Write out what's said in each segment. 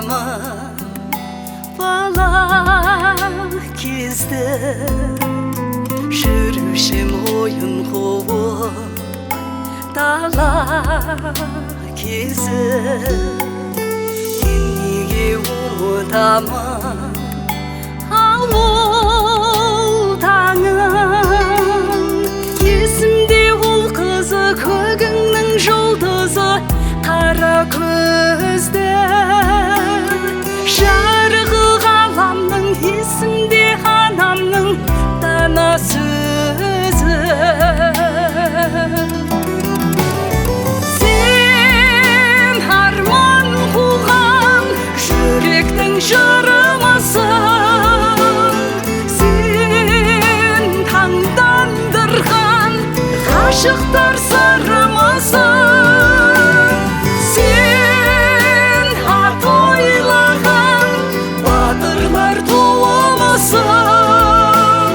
ұмытамын бала кезде жүрушім ойын қуып дала кезі мен неге ұмытамын ауыл таңын есімде ол қызы көгіңнің жұлдызы қара көзді жарығы ғаламның есімде анамның дана сөзі сен арман қуған жүректің жырымысың сен таңдандырған ғашықтар сырымысың сен ат ойлаған батырлар туымысың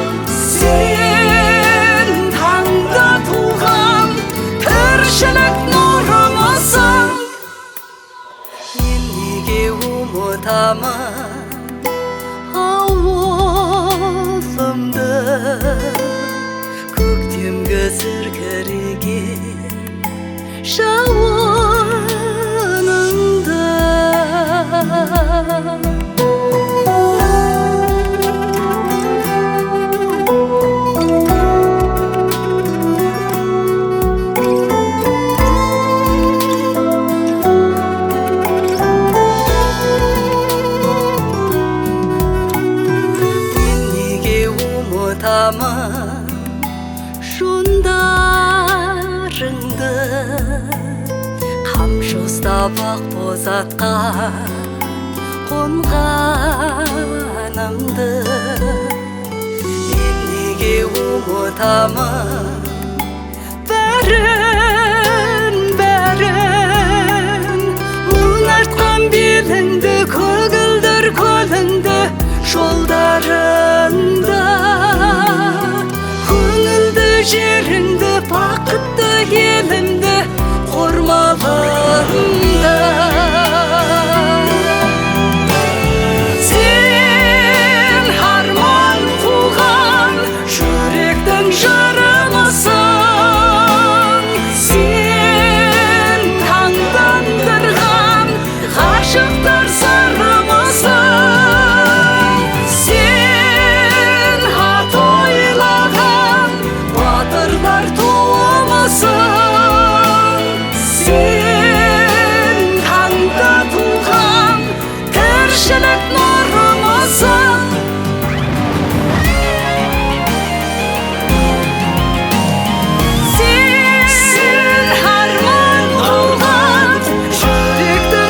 сен таңда туған тіршілік нұрымысың мен неге ұмытамын ауылымды көктемгі сіркіреген жауыныңды жондарыңды қамшы ұстап ақ боз атқа қонғанымды мен неге ұмытамын бәрін мұң артқан беліңді көгілдір көліңді жолдарыңды жеріңді бақытты елімді қормалыңды сен арман қуған жүректің жырымысың сен таңдандырған ғашықтар сырымысың сен ат ойлаған батырлар туымысың сен таңда туған тіршілік нұрымысың сен арман қуған жүректің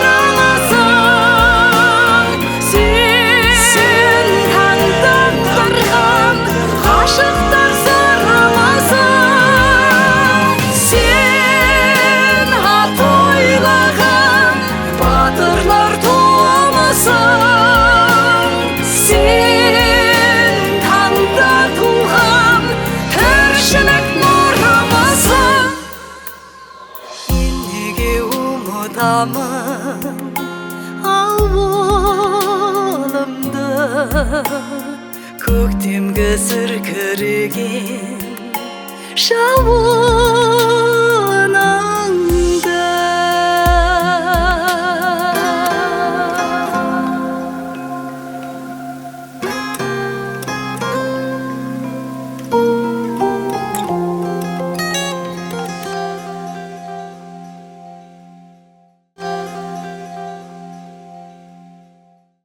жырымысың сен таңдандырған ғашықтар сен ат ойлаған батырлар туымысың сен таңда туған тіршілік нұрымысың мен неге ұмытамын ауылымды көктемгі сіркіреген жауын